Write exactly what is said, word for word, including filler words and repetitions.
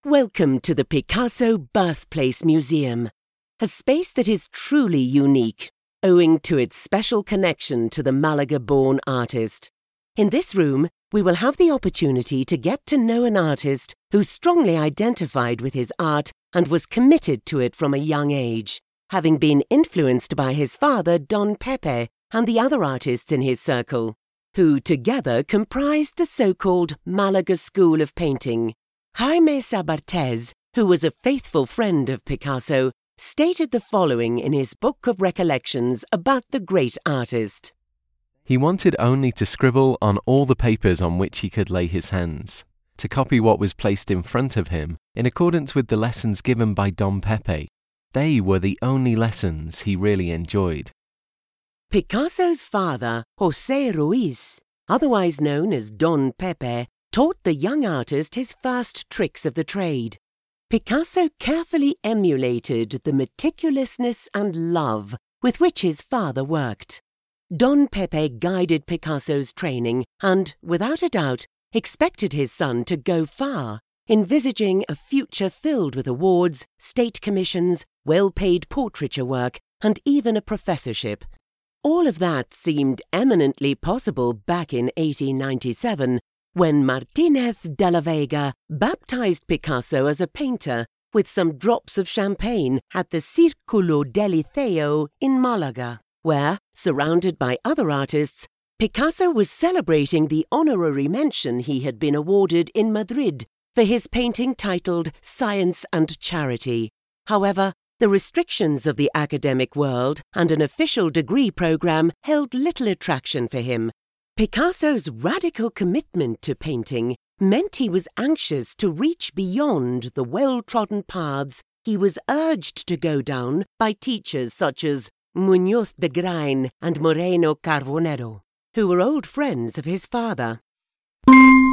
Welcome to the Picasso Birthplace Museum, a space that is truly unique, owing to its special connection to the Malaga-born artist. In this room, we will have the opportunity to get to know an artist who strongly identified with his art and was committed to it from a young age, having been influenced by his father Don Pepe and the other artists in his circle, who together comprised the so-called Malaga School of Painting. Jaime Sabartez, who was a faithful friend of Picasso, stated the following in his book of recollections about the great artist. He wanted only to scribble on all the papers on which he could lay his hands, to copy what was placed in front of him in accordance with the lessons given by Don Pepe. They were the only lessons he really enjoyed. Picasso's father, José Ruiz, otherwise known as Don Pepe, taught the young artist his first tricks of the trade. Picasso carefully emulated the meticulousness and love with which his father worked. Don Pepe guided Picasso's training and, without a doubt, expected his son to go far, envisaging a future filled with awards, state commissions, well-paid portraiture work, and even a professorship. All of that seemed eminently possible back in eighteen ninety-seven, when Martínez de la Vega baptized Picasso as a painter with some drops of champagne at the Círculo del Liceo in Malaga, where, surrounded by other artists, Picasso was celebrating the honorary mention he had been awarded in Madrid for his painting titled Science and Charity. However, the restrictions of the academic world and an official degree program held little attraction for him. Picasso's radical commitment to painting meant he was anxious to reach beyond the well-trodden paths he was urged to go down by teachers such as Muñoz de Grain and Moreno Carbonero, who were old friends of his father.